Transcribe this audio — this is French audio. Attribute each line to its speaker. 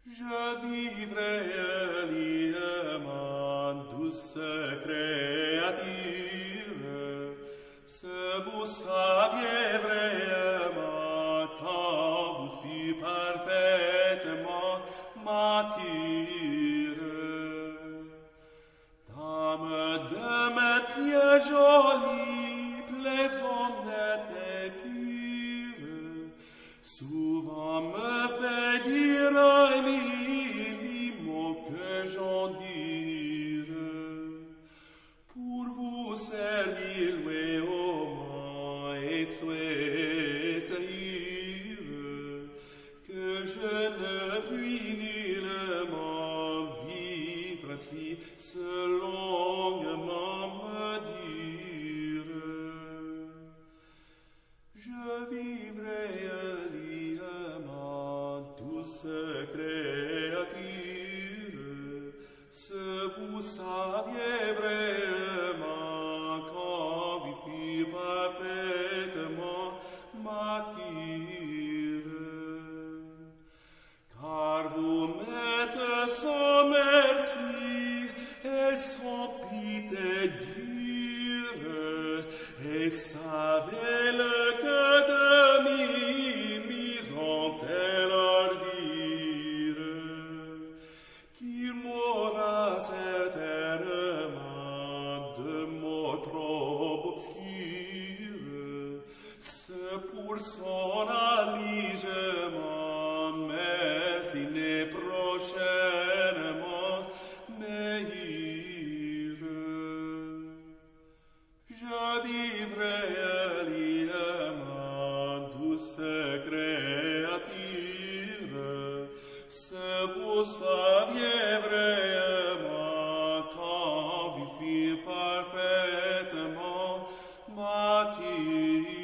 Speaker 1: Je vivrai librement, douce créature, si vous saviez vraiment quand vous fut parfaitement mature. Dame de métier joli, plaisante et pure, souvent me fait dire mille mots que j'en dire. Pour vous servir, louer au moins et souhaiter que je ne puis nullement vivre si longuement me dure. Je vivrai librement, douce créature, si vous saviez vraiment quand vous fut parfaitement mature. Car vous m'êtes sans merci et sans pitié dure, et savez le que de mis en tel ordure, qu'il m'aura certainement de mots trop obscurs, c'est pour son alligement, mais il est prochainement meilleur. Je vivrai librement, douce créature, si vous saviez vraiment quand vous fut parfaitement mature.